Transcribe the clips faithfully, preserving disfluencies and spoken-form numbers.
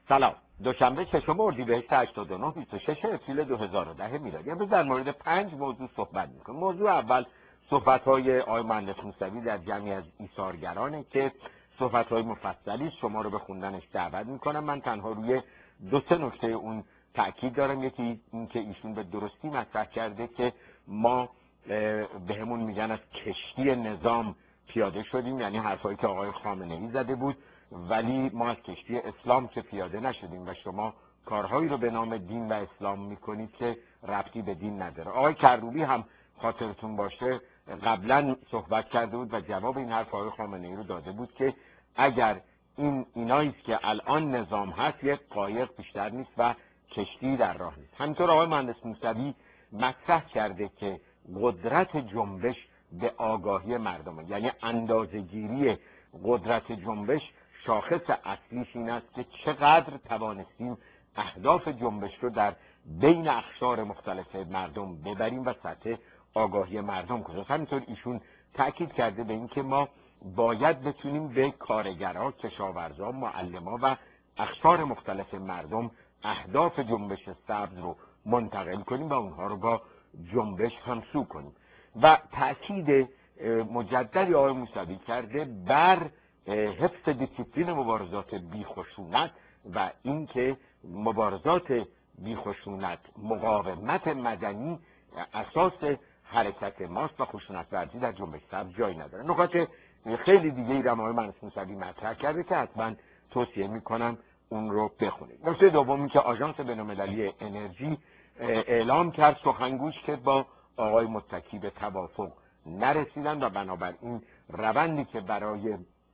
سلام. دوشنبه ششم اردیبهشت هشتاد و نه بیست و شش اپریل دو هزار و ده میلادی. امروز در مورد پنج موضوع صحبت میکنیم. موضوع اول صحبت‌های آقای مهندس موسوی در جمعی از ایثارگرانه که صحبت‌های مفصلی است. شما رو به خوندنش دعوت میکنم. من تنها روی دو سه نکته اون تاکید دارم. یکی این که ایشون به درستی مطرح کرده که ما بهمون میگن از کشتی نظام پیاده شدیم، یعنی حرفایی که آقای خامنه‌ای زده بود، ولی ما از کشتی اسلام که پیاده نشدیم و شما کارهایی رو به نام دین و اسلام میکنید که ربطی به دین نداره. آقای کروبی هم خاطرتون باشه قبلا صحبت کرده بود و جواب این حرف آقای خامنه‌ای رو داده بود که اگر این اینایی که الان نظام هست یک قایق بیشتر نیست و کشتی در راه نیست. همینطور آقای مهندس موسوی مطرح کرده که قدرت جنبش به آگاهی مردمه، یعنی اندازه‌گیری قدرت جنبش شاخص اصلیش این است که چقدر توانستیم اهداف جنبش رو در بین اقشار مختلف مردم ببریم و سطح آگاهی مردم کجاست. همینطور ایشون تاکید کرده به این که ما باید بتونیم به کارگرها، کشاورزا، معلما و اقشار مختلف مردم اهداف جنبش سبز رو منتقل کنیم و اونها رو با جنبش همسو کنیم. و تأکید مجددی آقای موسوی کرده بر حفظ دیسیپلین مبارزات بیخشونت و اینکه مبارزات بیخشونت، مقاومت مدنی اساس حرکت ماست و خشونت ورزی در جنبش سبز جایی نداره. نکات خیلی دیگه ای رو آقای مهندس موسوی مطرح کرده که حتما توصیه میکنم اون رو بخونید. نکته دومی که آژانس بین‌المللی انرژی اعلام کرد سخنگوش که با آقای متکی به توافق نرسیدن و بنابراین روندی که برای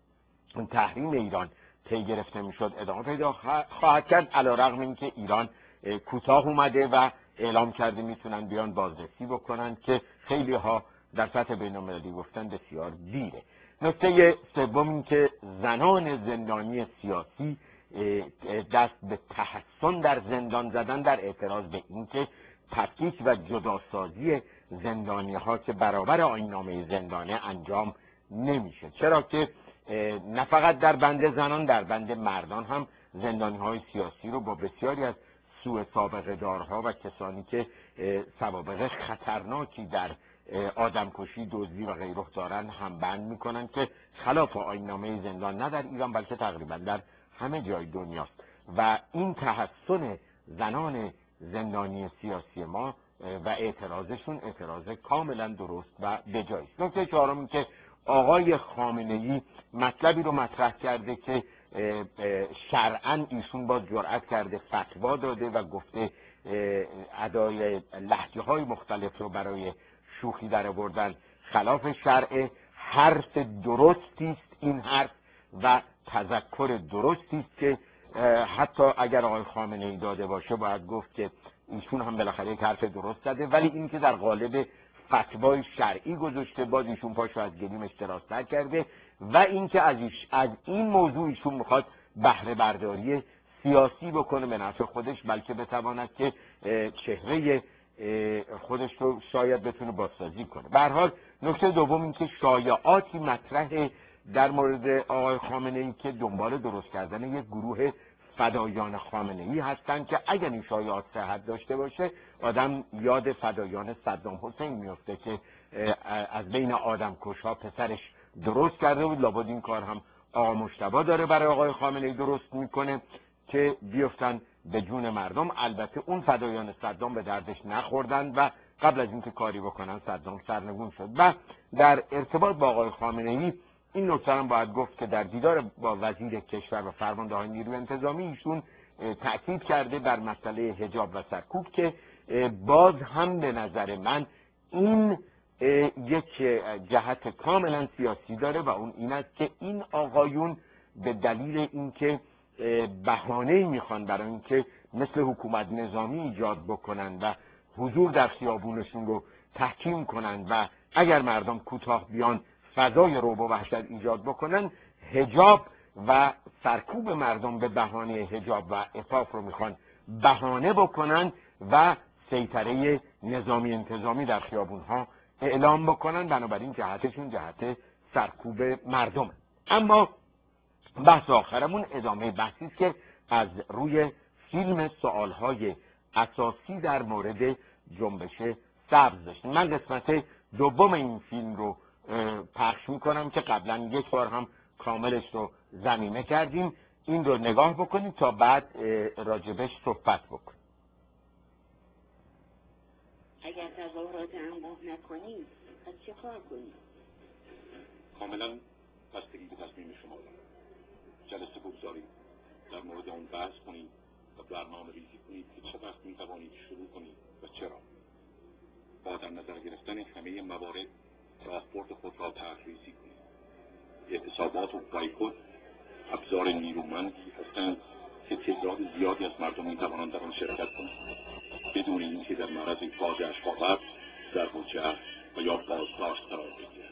تحریم ایران طی گرفته میشد ادامه پیدا خواهد کرد، علیرغم اینکه ایران کوتاه اومده و اعلام کرده میتونن بیان بازرسی بکنن که خیلی ها در سطح بین‌المللی گفتن بسیار دیره. نکته سوم این که زنان زندانی سیاسی دست به تحسن در زندان زدن در اعتراض به اینکه تفکیک و جداسازی زندانی ها که برابر آیین‌نامه زندانه انجام نمیشه، چرا که نه فقط در بند زنان، در بند مردان هم زندانی های سیاسی رو با بسیاری از سوء سابقه دارها و کسانی که سوابق خطرناکی در آدمکشی، دزدی و غیره دارن هم بند میکنن که خلاف آیین‌نامه زندان نه در ایران بلکه تقریبا در همه جای دنیاست. و این تحسن زنان زندانی سیاسی ما و اعتراضشون اعتراض کاملا درست و بجایی است. نکته چهارم که آقای خامنه‌ای مطلبی رو مطرح کرده که شرعاً ایشون باز جرأت کرده فتوا داده و گفته ادای لهجه‌های مختلف رو برای شوخی در آوردن خلاف شرع. حرف درستی است این حرف و تذکر درستی است که حتی اگر آقای خامنه‌ای داده باشه باید گفت که ایشون هم بالاخره یک حرف درست زده، ولی این که در قالب فتوای شرعی گذاشته باز ایشون پاشو از گلیمش دراز نکرده و اینکه از, از این موضوع ایشون میخواد بهره برداری سیاسی بکنه به نفع خودش، بلکه بتواند که چهره خودش رو شاید بتونه بازسازی کنه. به هر حال نکته دوم این که شایعاتی مطرحه در مورد آقای خامنه‌ای که دنبال درست کردن یک گروه فدایان خامنه‌ای هستند که اگر این شایعات صحت داشته باشه آدم یاد فدایان صدام حسین میفته که از بین آدمکش‌ها پسرش درست کرده بود. لابد این کار هم آقا مجتبی داره برای آقای خامنه‌ای درست میکنه که بیفتن به جون مردم. البته اون فدایان صدام به دردش نخوردن و قبل از اینکه کاری بکنن صدام سرنگون شد. و در ارتباط با آقای خامنه‌ای این نکته هم باید گفت که در دیدار با وزیر کشور و فرماندهان نیروی انتظامی ایشون تأکید کرده بر مسئله حجاب و سرکوب که باز هم به نظر من این یک جهت کاملا سیاسی داره و اون این است که این آقایون به دلیل اینکه بهانه‌ای میخوان برای اینکه مثل حکومت نظامی ایجاد بکنن و حضور در خیابونشون رو تحکیم کنن و اگر مردم کوتاه بیان فضای رعب و وحشت ایجاد بکنن، حجاب و سرکوب مردم به بهانه حجاب و عفاف رو میخوان بهانه بکنن و سیطره نظامی انتظامی در خیابونها اعلام بکنن. بنابراین جهتشون جهت سرکوب مردم. اما بحث آخرمون ادامه بحثی است که از روی فیلم سوالهای اساسی در مورد جنبش سبز داشتیم. من قسمت دوم این فیلم رو پخش میکنم که قبلا یک بار هم کاملش رو ضمیمه کردیم. این رو نگاه بکنید تا بعد راجبش صحبت بکنیم. اگر تظاهرات انبوه نکنید پس چه کار کنید؟ کاملا بستگی به تصمیم شما دارد. جلسه بگذارید، در مورد اون بحث کنید و برنامه ریزی کنید که چه وقت می توانید شروع کنید و چرا. با در نظر گرفتن همه موارد راهبرد خود را طرح‌ریزی کنید. اعتصابات و بایکوت ابزار نیرومندی هستند که تعداد زیادی از مردم می توانند در آن شرکت کنند بدون اینکه در معرض فاز اشغالات، ضرب و جرح و یا بازداشت قرار بگیرند.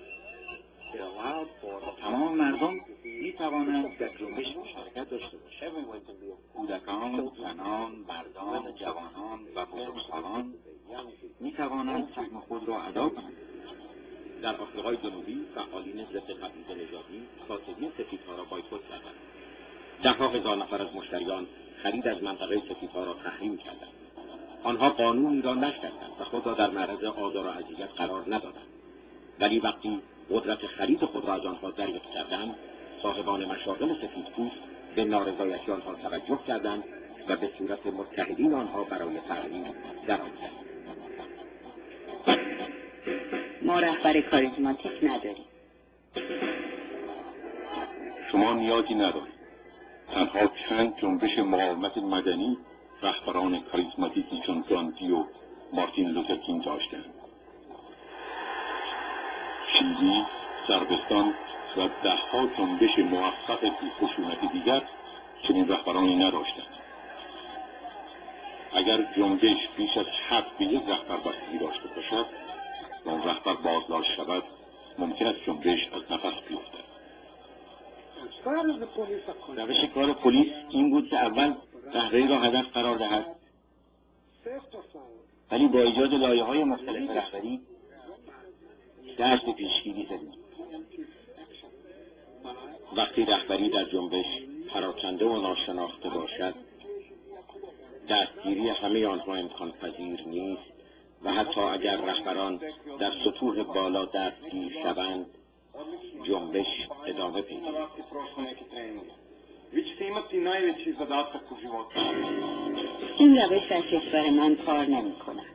تمام مردم می توانند در جنبش مشارکت داشته باشند. کودکان، زنان، مردان، جوانان و بزرگسالان می توانند سهم خود را ادا کنند. در آفریقای جنوبی فعالین ضد تبعیض نژادی کاسبی سفیدها را بایکوت کردند. ده‌ها هزار نفر از مشتریان خرید از منطقه سفیدها را تحریم کردند. آنها قانونی را نشکستند و خود را در معرض آزار و اذیت قرار ندادند. ولی وقتی قدرت خرید خود را از آنها دریافت کردند، صاحبان مشاغل سفیدپوست به نارضایتی آنها توجه کردند و به صورت متحدین آنها برای تحریم درآمدند. ما رهبر کاریزماتیک نداریم. شما نیازی ندارید. تنها چند جنبش مقاومت مدنی رهبران کاریزماتیکی چون گاندی و مارتین لوتر کینگ داشتند. چیلی، صربستان و ده‌ها جنبش موفق بی‌خشونت دیگر چنین رهبرانی نداشتند. اگر جنبش بیش از حد به یک رهبر بستگی داشته باشد و آن رهبر بازداشت شود، ممکن است جنبش از نفس بیفتد. روش کار پلیس این بود که اول رهبری را هدف قرار دهد، ولی با ایجاد لایه‌های مختلف رهبری دست به پیشگیری زدیم. وقتی رهبری در جنبش پراکنده و ناشناخته باشد، دستگیری همه آنها امکان پذیر نیست و حتی اگر رهبران در سطوح بالا دستگیر شوند، جنبش ادامه پیدا می‌کند. این روش در کشور من کار نمی‌کند.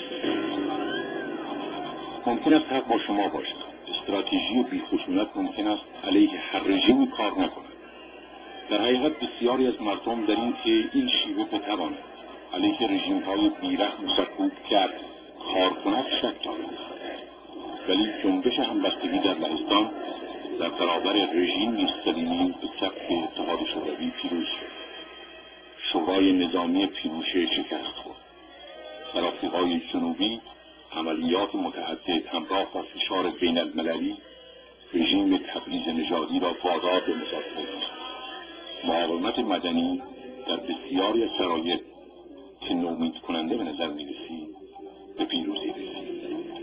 ممکن است حق با شما باشد. استراتژی بی‌خشونت ممکن است علیه هر رژیمی کار نکند. در حقیقت بسیاری از مردم در این که این شیوه بتواند علیه رژیم‌های بی‌رحم و سرکوب کرد کار کند شک دارند. ولی جنبش همبستگی در لهستان در برابر رژیم استالینی به سبک اتحاد شوروی پیروز شد. شورای نظامی پینوشه شکست خورد. در آفریقای جنوبی عملیات متعدد همراه با فشار بین المللی رژیم تبعیض نژادی را وادار به مذاکره کرد. مقاومت مدنی در بسیاری از شرایط که نومید کننده به نظر می رسید به پیروزی رسید.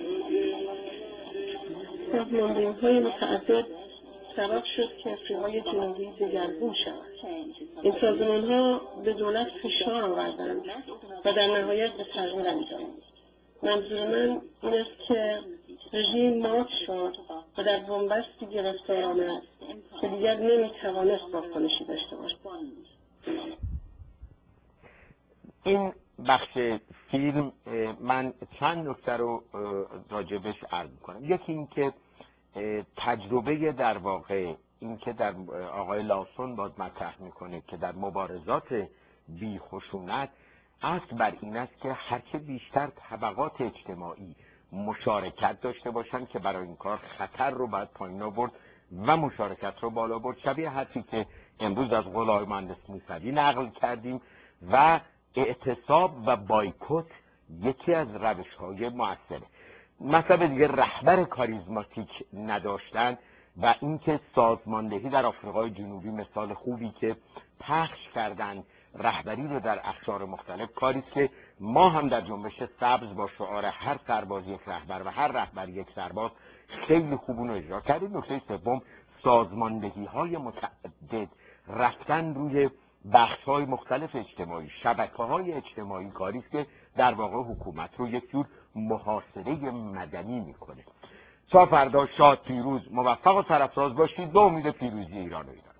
سازماندهی‌های متعدد سبب شد که افریقای جنوبی دگرگون شود. این سازمان‌ها به دولت فشار آوردند و در نهایت به تغییر انجامید. منظور من این است که رژیم مات شد و در بنبستی گرفتار آمد که دیگر نمی‌توانست واکنشی داشته باشد. این بخش فیلم من چند نکته رو راجبش عرض می‌کنم. یکی این که تجربه در واقع این که در آقای لاسون باز مطرح میکنه که در مبارزات بی خشونت اصل بر این است که هرچه بیشتر طبقات اجتماعی مشارکت داشته باشند که برای این کار خطر رو باید پایین آورد و مشارکت رو بالا برد، شبیه حرفی که امروز از قول آقای مهندس موسوی نقل کردیم. و اعتصاب و بایکوت یکی از روش‌های مؤثره. مطلب دیگه رهبر کاریزماتیک نداشتن و اینکه سازماندهی در آفریقای جنوبی مثال خوبی که پخش کردن رهبری رو در اقشار مختلف، کاری است که ما هم در جنبش سبز با شعار هر سرباز یک رهبر و هر رهبر یک سرباز خیلی خوب اون رو اجرا کردیم. نکته سوم، سازماندهی های متعدد رفتن روی بخش‌های مختلف اجتماعی، شبکه‌های اجتماعی، کاری است که در واقع حکومت رو یک جور محاصره مدنی میکنه. تا فردا شاد، پیروز، موفق و سرفراز باشید. به امید پیروزی ایران و ایران.